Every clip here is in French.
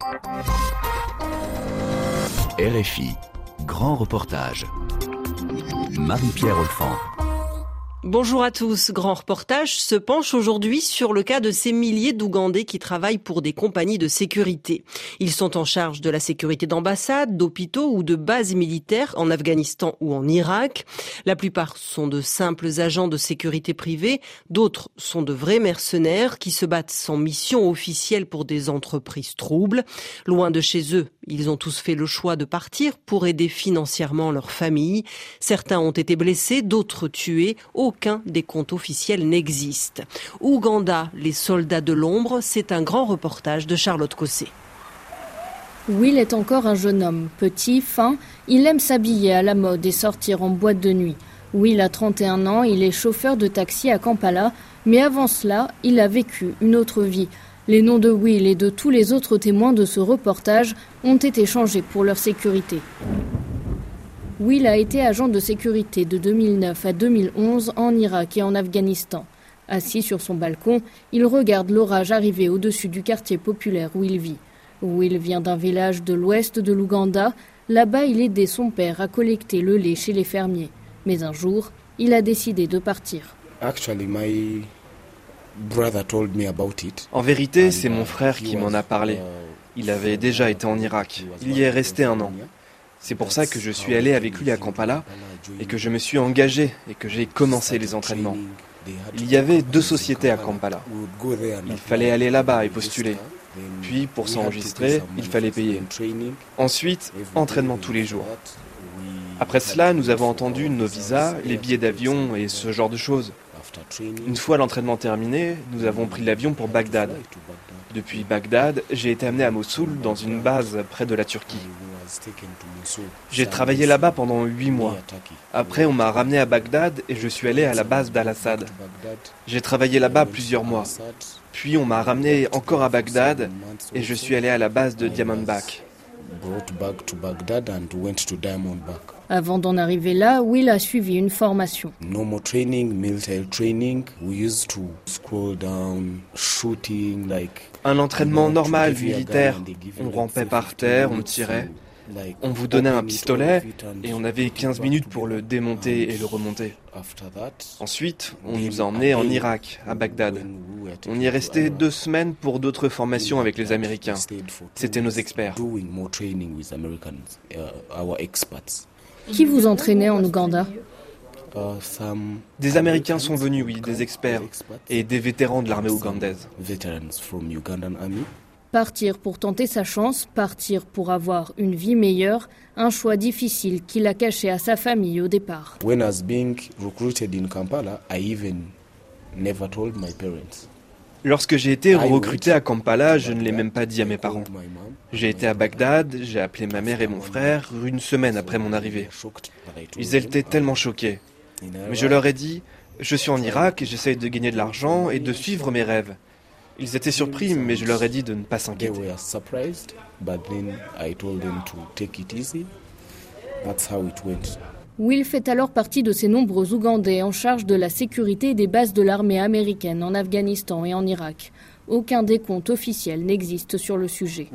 RFI, grand reportage. Marie-Pierre Olfan. Bonjour à tous. Grand reportage se penche aujourd'hui sur le cas de ces milliers d'Ougandais qui travaillent pour des compagnies de sécurité. Ils sont en charge de la sécurité d'ambassades, d'hôpitaux ou de bases militaires en Afghanistan ou en Irak. La plupart sont de simples agents de sécurité privée, d'autres sont de vrais mercenaires qui se battent sans mission officielle pour des entreprises troubles. Loin de chez eux, ils ont tous fait le choix de partir pour aider financièrement leur famille. Certains ont été blessés, d'autres tués. Aucun décompte officiel n'existe. Ouganda, les soldats de l'ombre, c'est un grand reportage de Charlotte Cossé. Will est encore un jeune homme, petit, fin, il aime s'habiller à la mode et sortir en boîte de nuit. Will a 31 ans, il est chauffeur de taxi à Kampala, mais avant cela, il a vécu une autre vie. Les noms de Will et de tous les autres témoins de ce reportage ont été changés pour leur sécurité. Will a été agent de sécurité de 2009 à 2011 en Irak et en Afghanistan. Assis sur son balcon, il regarde l'orage arriver au-dessus du quartier populaire où il vit. Will vient d'un village de l'ouest de l'Ouganda. Là-bas, il aidait son père à collecter le lait chez les fermiers. Mais un jour, il a décidé de partir. En vérité, c'est mon frère qui m'en a parlé. Il avait déjà été en Irak. Il y est resté 1 an. C'est pour ça que je suis allé avec lui à Kampala et que je me suis engagé et que j'ai commencé les entraînements. Il y avait 2 sociétés à Kampala. Il fallait aller là-bas et postuler. Puis, pour s'enregistrer, il fallait payer. Ensuite, entraînement tous les jours. Après cela, nous avons entendu nos visas, les billets d'avion et ce genre de choses. Une fois l'entraînement terminé, nous avons pris l'avion pour Bagdad. Depuis Bagdad, j'ai été amené à Mossoul, dans une base près de la Turquie. J'ai travaillé là-bas pendant 8 mois. Après, on m'a ramené à Bagdad et je suis allé à la base d'Al-Assad. J'ai travaillé là-bas plusieurs mois. Puis on m'a ramené encore à Bagdad et je suis allé à la base de Diamandback. Avant d'en arriver là, Will a suivi une formation. Un entraînement normal militaire. On rampait par terre, on tirait. On vous donnait un pistolet et on avait 15 minutes pour le démonter et le remonter. Ensuite, on nous a emmenés en Irak, à Bagdad. On y est resté 2 semaines pour d'autres formations avec les Américains. C'était nos experts. Qui vous entraînait en Ouganda ? Des Américains sont venus, oui, des experts, et des vétérans de l'armée ougandaise. Partir pour tenter sa chance, partir pour avoir une vie meilleure, un choix difficile qu'il a caché à sa famille au départ. Lorsque j'ai été recruté à Kampala, je ne l'ai même pas dit à mes parents. J'ai été à Bagdad, j'ai appelé ma mère et mon frère 1 semaine après mon arrivée. Ils étaient tellement choqués. Mais je leur ai dit, je suis en Irak et j'essaye de gagner de l'argent et de suivre mes rêves. Ils étaient surpris, mais je leur ai dit de ne pas s'inquiéter. Will fait alors partie de ces nombreux Ougandais en charge de la sécurité des bases de l'armée américaine en Afghanistan et en Irak. Aucun décompte officiel n'existe sur le sujet.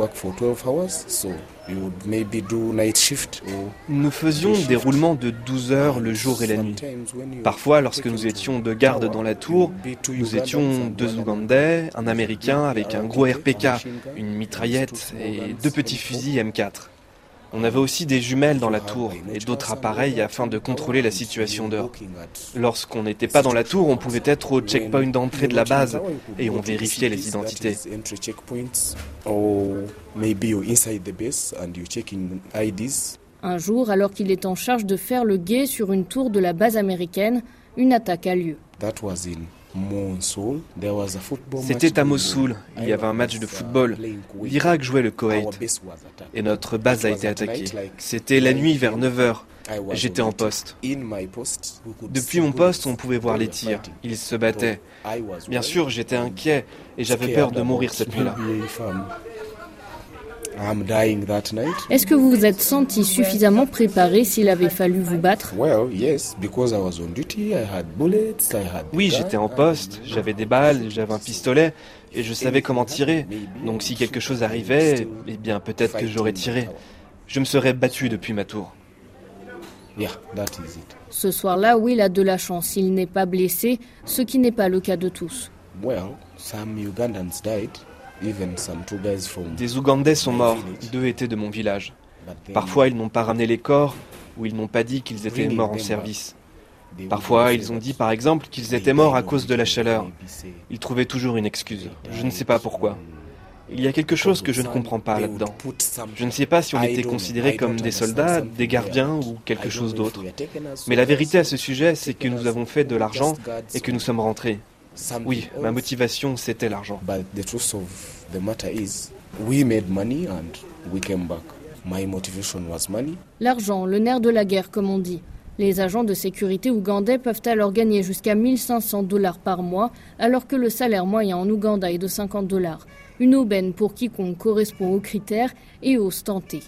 Nous faisions des roulements de 12 heures le jour et la nuit. Parfois, lorsque nous étions de garde dans la tour, nous étions 2 Ougandais, un Américain avec un gros RPK, une mitraillette et 2 petits fusils M4. On avait aussi des jumelles dans la tour et d'autres appareils afin de contrôler la situation dehors. Lorsqu'on n'était pas dans la tour, on pouvait être au checkpoint d'entrée de la base et on vérifiait les identités. Un jour, alors qu'il est en charge de faire le guet sur une tour de la base américaine, une attaque a lieu. C'était à Mossoul, il y avait un match de football. L'Irak jouait le Koweït et notre base a été attaquée. C'était la nuit vers 9h. J'étais en poste. Depuis mon poste, on pouvait voir les tirs. Ils se battaient. Bien sûr, j'étais inquiet et j'avais peur de mourir cette nuit-là. Est-ce que vous vous êtes senti suffisamment préparé s'il avait fallu vous battre? Oui, j'étais en poste, j'avais des balles, j'avais un pistolet et je savais comment tirer. Donc si quelque chose arrivait, eh bien peut-être que j'aurais tiré. Je me serais battu depuis ma tour. Ce soir-là, Will a de la chance, il n'est pas blessé, ce qui n'est pas le cas de tous. Des Ougandais sont morts, 2 étaient de mon village. Parfois, ils n'ont pas ramené les corps, ou ils n'ont pas dit qu'ils étaient morts en service. Parfois, ils ont dit par exemple qu'ils étaient morts à cause de la chaleur. Ils trouvaient toujours une excuse. Je ne sais pas pourquoi. Il y a quelque chose que je ne comprends pas là-dedans. Je ne sais pas si on était considérés comme des soldats, des gardiens ou quelque chose d'autre. Mais la vérité à ce sujet, c'est que nous avons fait de l'argent et que nous sommes rentrés. Oui, ma motivation, c'était l'argent. L'argent, le nerf de la guerre, comme on dit. Les agents de sécurité ougandais peuvent alors gagner jusqu'à $1 500 par mois, alors que le salaire moyen en Ouganda est de $50. Une aubaine pour quiconque correspond aux critères et ose tenter.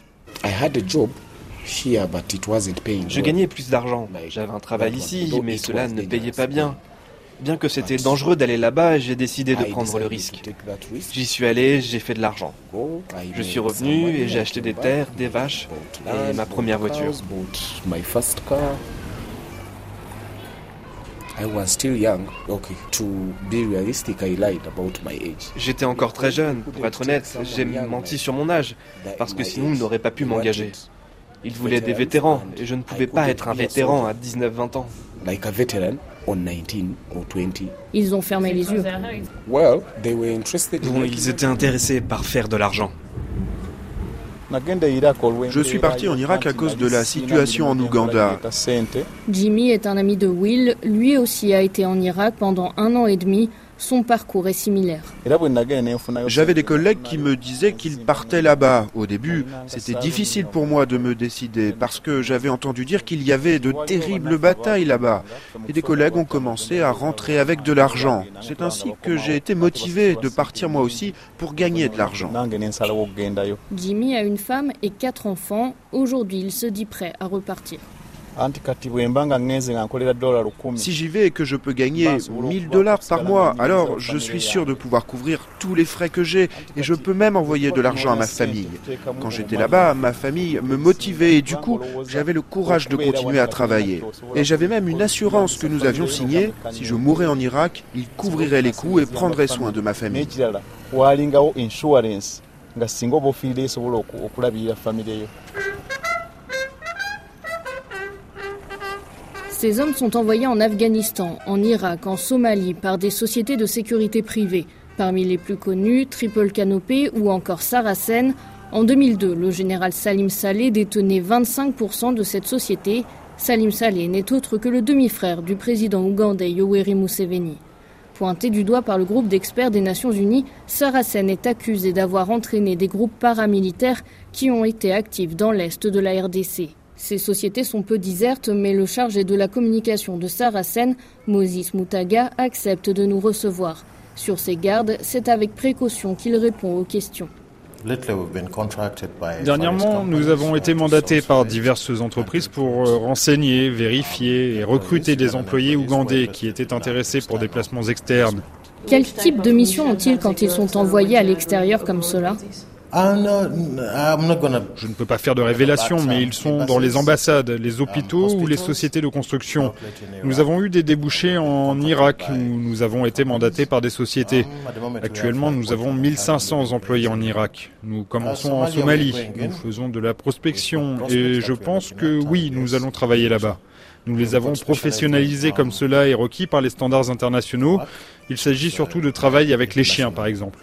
Je gagnais plus d'argent. J'avais un travail ici, mais cela ne payait pas bien. Bien que c'était dangereux d'aller là-bas, j'ai décidé de prendre le risque. J'y suis allé, j'ai fait de l'argent. Je suis revenu et j'ai acheté des terres, des vaches et ma première voiture. J'étais encore très jeune, pour être honnête, j'ai menti sur mon âge, parce que sinon ils n'auraient pas pu m'engager. Ils voulaient des vétérans, et je ne pouvais pas être un vétéran à 19-20 ans. Ils ont fermé les yeux. Bon, ils étaient intéressés par faire de l'argent. Je suis parti en Irak à cause de la situation en Ouganda. Jimmy est un ami de Will. Lui aussi a été en Irak pendant 1 an et demi. Son parcours est similaire. J'avais des collègues qui me disaient qu'ils partaient là-bas. Au début, c'était difficile pour moi de me décider parce que j'avais entendu dire qu'il y avait de terribles batailles là-bas. Et des collègues ont commencé à rentrer avec de l'argent. C'est ainsi que j'ai été motivé de partir moi aussi pour gagner de l'argent. Jimmy a une femme et 4 enfants. Aujourd'hui, il se dit prêt à repartir. Si j'y vais et que je peux gagner $1,000 par mois, alors je suis sûr de pouvoir couvrir tous les frais que j'ai et je peux même envoyer de l'argent à ma famille. Quand j'étais là-bas, ma famille me motivait et du coup, j'avais le courage de continuer à travailler. Et j'avais même une assurance que nous avions signée. Si je mourais en Irak, ils couvriraient les coûts et prendraient soin de ma famille. Ces hommes sont envoyés en Afghanistan, en Irak, en Somalie par des sociétés de sécurité privées. Parmi les plus connus, Triple Canopy ou encore Saracen. En 2002, le général Salim Saleh détenait 25% de cette société. Salim Saleh n'est autre que le demi-frère du président ougandais Yoweri Museveni. Pointé du doigt par le groupe d'experts des Nations Unies, Saracen est accusé d'avoir entraîné des groupes paramilitaires qui ont été actifs dans l'est de la RDC. Ces sociétés sont peu disertes, mais le chargé de la communication de Saracen, Moses Moutaga, accepte de nous recevoir. Sur ses gardes, c'est avec précaution qu'il répond aux questions. Dernièrement, nous avons été mandatés par diverses entreprises pour renseigner, vérifier et recruter des employés ougandais qui étaient intéressés pour des placements externes. Quel type de mission ont-ils quand ils sont envoyés à l'extérieur comme cela ? Je ne peux pas faire de révélation, mais ils sont dans les ambassades, les hôpitaux ou les sociétés de construction. Nous avons eu des débouchés en Irak où nous avons été mandatés par des sociétés. Actuellement, nous avons 1500 employés en Irak. Nous commençons en Somalie. Nous faisons de la prospection et je pense que oui, nous allons travailler là-bas. Nous les avons professionnalisés comme cela est requis par les standards internationaux. Il s'agit surtout de travail avec les chiens, par exemple.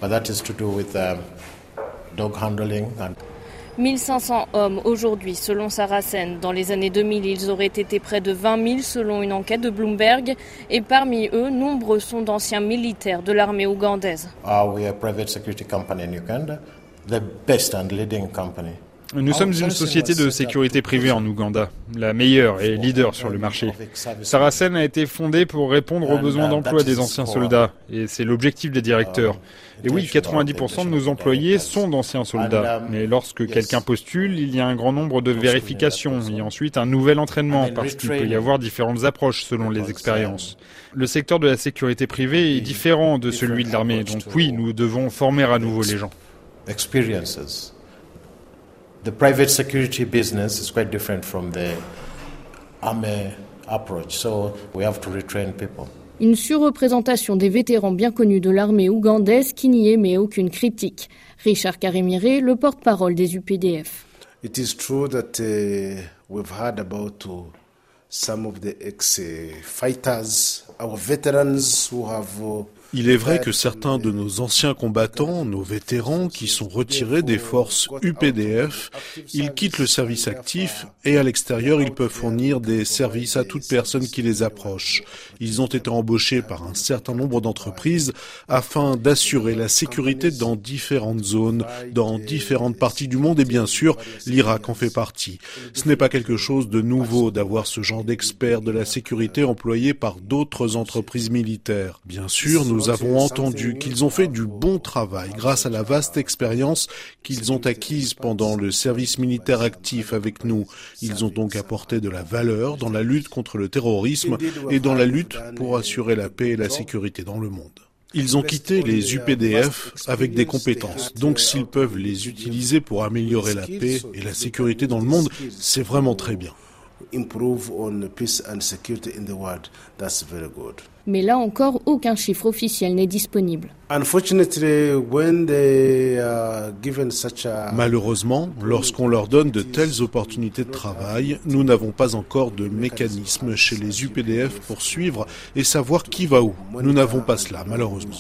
1500 hommes aujourd'hui, selon Saracen. Dans les années 2000, ils auraient été près de 20 000 selon une enquête de Bloomberg. Et parmi eux, nombreux sont d'anciens militaires de l'armée ougandaise. Nous sommes une société de sécurité privée en Ouganda, la meilleure et leader sur le marché. Sarasen a été fondée pour répondre aux besoins d'emploi des anciens soldats, et c'est l'objectif des directeurs. Et oui, 90% de nos employés sont d'anciens soldats, mais lorsque quelqu'un postule, il y a un grand nombre de vérifications et ensuite un nouvel entraînement, parce qu'il peut y avoir différentes approches selon les expériences. Le secteur de la sécurité privée est différent de celui de l'armée, donc oui, nous devons former à nouveau les gens. The private security business is quite different from the army approach, so we have to retrain people. Une surreprésentation des vétérans bien connus de l'armée ougandaise qui n'y émet aucune critique. Richard Karimire, le porte-parole des UPDF. It is true that we've heard about some of the ex-fighters, our veterans who have Il est vrai que certains de nos anciens combattants, nos vétérans, qui sont retirés des forces UPDF, ils quittent le service actif et à l'extérieur, ils peuvent fournir des services à toute personne qui les approche. Ils ont été embauchés par un certain nombre d'entreprises afin d'assurer la sécurité dans différentes zones, dans différentes parties du monde et bien sûr, l'Irak en fait partie. Ce n'est pas quelque chose de nouveau d'avoir ce genre d'experts de la sécurité employés par d'autres entreprises militaires. Bien sûr, nous avons entendu qu'ils ont fait du bon travail grâce à la vaste expérience qu'ils ont acquise pendant le service militaire actif avec nous. Ils ont donc apporté de la valeur dans la lutte contre le terrorisme et dans la lutte pour assurer la paix et la sécurité dans le monde. Ils ont quitté les UPDF avec des compétences, donc s'ils peuvent les utiliser pour améliorer la paix et la sécurité dans le monde, c'est vraiment très bien. Mais là encore, aucun chiffre officiel n'est disponible. Malheureusement, lorsqu'on leur donne de telles opportunités de travail, nous n'avons pas encore de mécanisme chez les UPDF pour suivre et savoir qui va où. Nous n'avons pas cela, malheureusement.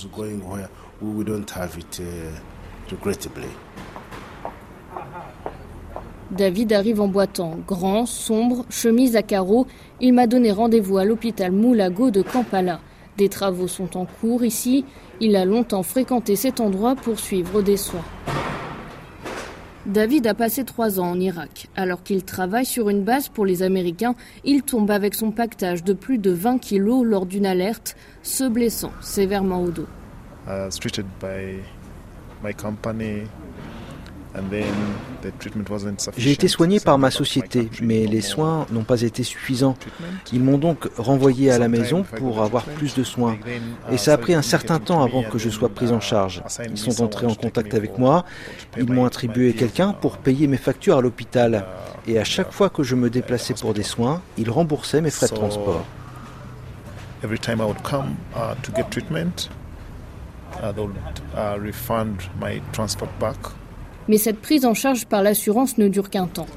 David arrive en boitant. Grand, sombre, chemise à carreaux, il m'a donné rendez-vous à l'hôpital Moulago de Kampala. Des travaux sont en cours ici. Il a longtemps fréquenté cet endroit pour suivre des soins. David a passé 3 ans en Irak. Alors qu'il travaille sur une base pour les Américains, il tombe avec son pactage de plus de 20 kilos lors d'une alerte, se blessant sévèrement au dos. J'ai été soigné par ma société, mais les soins n'ont pas été suffisants. Ils m'ont donc renvoyé à la maison pour avoir plus de soins. Et ça a pris un certain temps avant que je sois pris en charge. Ils sont entrés en contact avec moi, ils m'ont attribué quelqu'un pour payer mes factures à l'hôpital. Et à chaque fois que je me déplaçais pour des soins, ils remboursaient mes frais de transport. Mais cette prise en charge par l'assurance ne dure qu'un temps.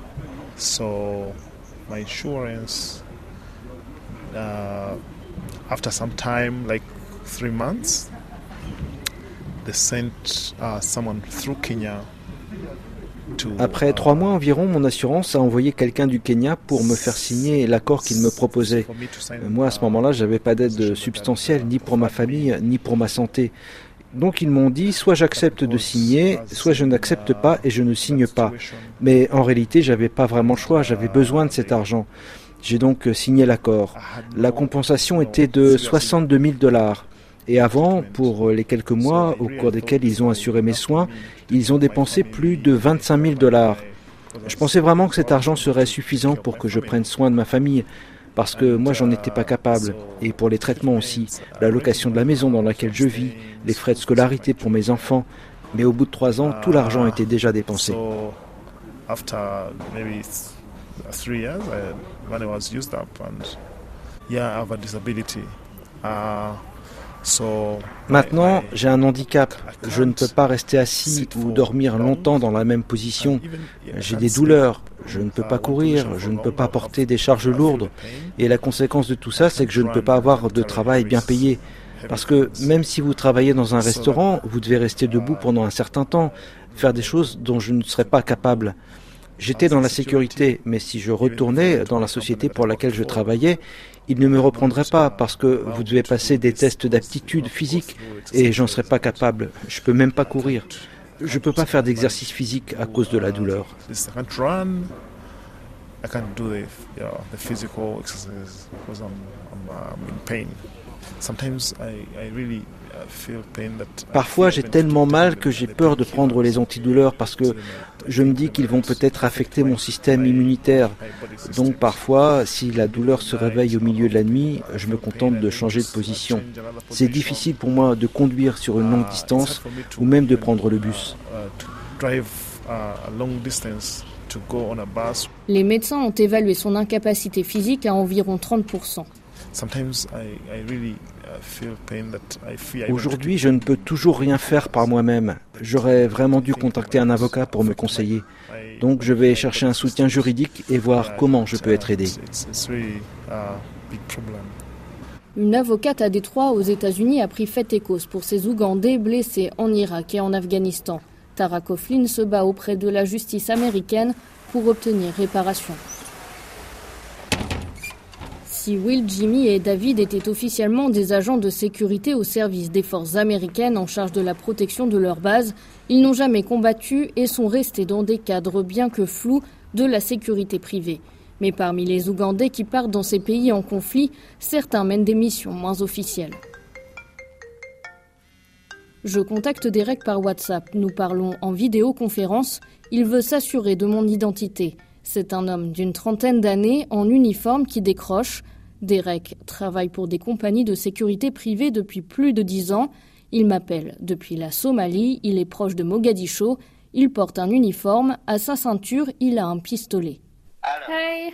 After some time, like 3 months, they sent someone through Kenya. Après 3 mois environ, mon assurance a envoyé quelqu'un du Kenya pour me faire signer l'accord qu'il me proposait. Moi, à ce moment-là, j'avais pas d'aide substantielle, ni pour ma famille, ni pour ma santé. Donc ils m'ont dit, soit j'accepte de signer, soit je n'accepte pas et je ne signe pas. Mais en réalité, j'avais pas vraiment le choix, j'avais besoin de cet argent. J'ai donc signé l'accord. La compensation était de $62,000. Et avant, pour les quelques mois au cours desquels ils ont assuré mes soins, ils ont dépensé plus de $25,000. Je pensais vraiment que cet argent serait suffisant pour que je prenne soin de ma famille. Parce que moi, j'en étais pas capable. Et pour les traitements aussi, la location de la maison dans laquelle je vis, les frais de scolarité pour mes enfants. Mais au bout de 3 ans, tout l'argent était déjà dépensé. Maintenant, j'ai un handicap. Je ne peux pas rester assis ou dormir longtemps dans la même position. J'ai des douleurs. Je ne peux pas courir. Je ne peux pas porter des charges lourdes. Et la conséquence de tout ça, c'est que je ne peux pas avoir de travail bien payé. Parce que même si vous travaillez dans un restaurant, vous devez rester debout pendant un certain temps, faire des choses dont je ne serais pas capable. J'étais dans la sécurité, mais si je retournais dans la société pour laquelle je travaillais, ils ne me reprendraient pas parce que vous devez passer des tests d'aptitude physique et j'en serais pas capable. Je peux même pas courir. Je ne peux pas faire d'exercice physique à cause de la douleur. Parfois, j'ai tellement mal que j'ai peur de prendre les antidouleurs parce que je me dis qu'ils vont peut-être affecter mon système immunitaire. Donc parfois, si la douleur se réveille au milieu de la nuit, je me contente de changer de position. C'est difficile pour moi de conduire sur une longue distance ou même de prendre le bus. Les médecins ont évalué son incapacité physique à environ 30%. Aujourd'hui, je ne peux toujours rien faire par moi-même. J'aurais vraiment dû contacter un avocat pour me conseiller. Donc je vais chercher un soutien juridique et voir comment je peux être aidé. Une avocate à Détroit aux États-Unis a pris fait et cause pour ces Ougandais blessés en Irak et en Afghanistan. Tara Coughlin se bat auprès de la justice américaine pour obtenir réparation. Si Will, Jimmy et David étaient officiellement des agents de sécurité au service des forces américaines en charge de la protection de leur base, ils n'ont jamais combattu et sont restés dans des cadres bien que flous de la sécurité privée. Mais parmi les Ougandais qui partent dans ces pays en conflit, certains mènent des missions moins officielles. Je contacte Derek par WhatsApp. Nous parlons en vidéoconférence. Il veut s'assurer de mon identité. C'est un homme d'une trentaine d'années en uniforme qui décroche. Derek travaille pour des compagnies de sécurité privée depuis plus de 10 ans. Il m'appelle depuis la Somalie. Il est proche de Mogadiscio. Il porte un uniforme. À sa ceinture, il a un pistolet. Hey.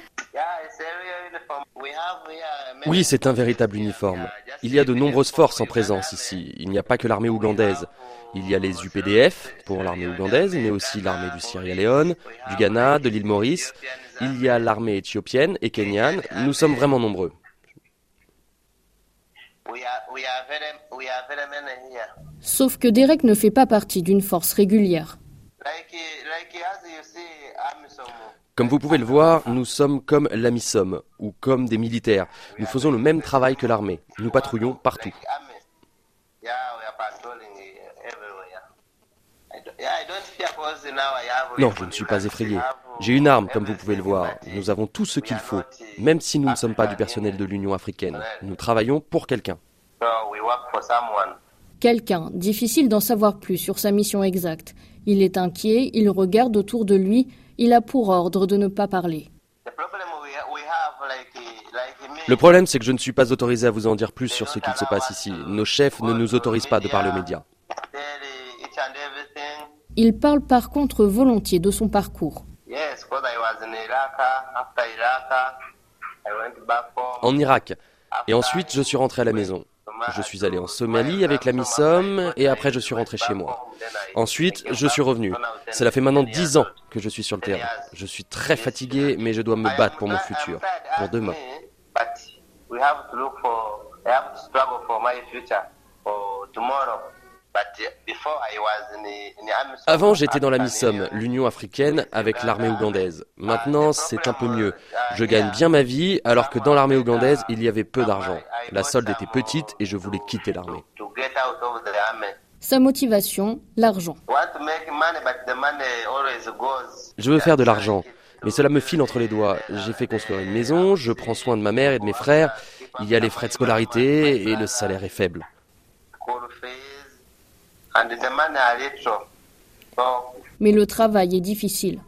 Oui, c'est un véritable uniforme. Il y a de nombreuses forces en présence ici. Il n'y a pas que l'armée ougandaise. Il y a les UPDF pour l'armée ougandaise, mais aussi l'armée du Sierra Leone, du Ghana, de l'île Maurice. Il y a l'armée éthiopienne et kenyane. Nous sommes vraiment nombreux. Sauf que Derek ne fait pas partie d'une force régulière. Comme vous pouvez le voir, nous sommes comme l'AMISOM ou comme des militaires. Nous faisons le même travail que l'armée. Nous patrouillons partout. Non, je ne suis pas effrayé. J'ai une arme, comme vous pouvez le voir. Nous avons tout ce qu'il faut, même si nous ne sommes pas du personnel de l'Union africaine. Nous travaillons pour quelqu'un. Quelqu'un, difficile d'en savoir plus sur sa mission exacte. Il est inquiet, il regarde autour de lui, il a pour ordre de ne pas parler. Le problème, c'est que je ne suis pas autorisé à vous en dire plus sur ce qu'il se passe ici. Nos chefs ne nous autorisent pas de parler aux médias. Il parle par contre volontiers de son parcours. En Irak. Et ensuite, je suis rentré à la maison. Je suis allé en Somalie avec l'AMISOM et après je suis rentré chez moi. Ensuite, je suis revenu. Cela fait maintenant 10 ans que je suis sur le terrain. Je suis très fatigué, mais je dois me battre pour mon futur, pour demain. Avant, j'étais dans l'AMISOM, l'Union africaine, avec l'armée ougandaise. Maintenant, c'est un peu mieux. Je gagne bien ma vie, alors que dans l'armée ougandaise, il y avait peu d'argent. La solde était petite et je voulais quitter l'armée. Sa motivation, l'argent. Je veux faire de l'argent, mais cela me file entre les doigts. J'ai fait construire une maison, je prends soin de ma mère et de mes frères. Il y a les frais de scolarité et le salaire est faible. Mais le travail est difficile.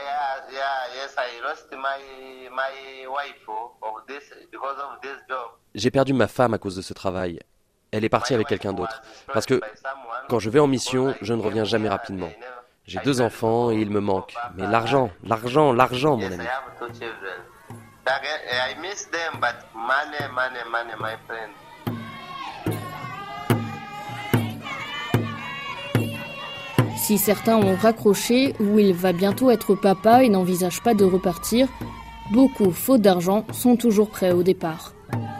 J'ai perdu ma femme à cause de ce travail. Elle est partie avec quelqu'un d'autre. Parce que quand je vais en mission, je ne reviens jamais rapidement. J'ai 2 enfants et il me manque. Mais l'argent, mon ami. Si certains ont raccroché, Will va bientôt être papa et n'envisage pas de repartir. Beaucoup, faute d'argent, sont toujours prêts au départ.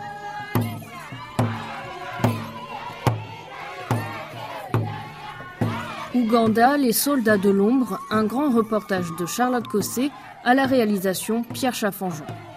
Ouganda, les soldats de l'ombre, un grand reportage de Charlotte Cossé, à la réalisation Pierre Chaffanjon.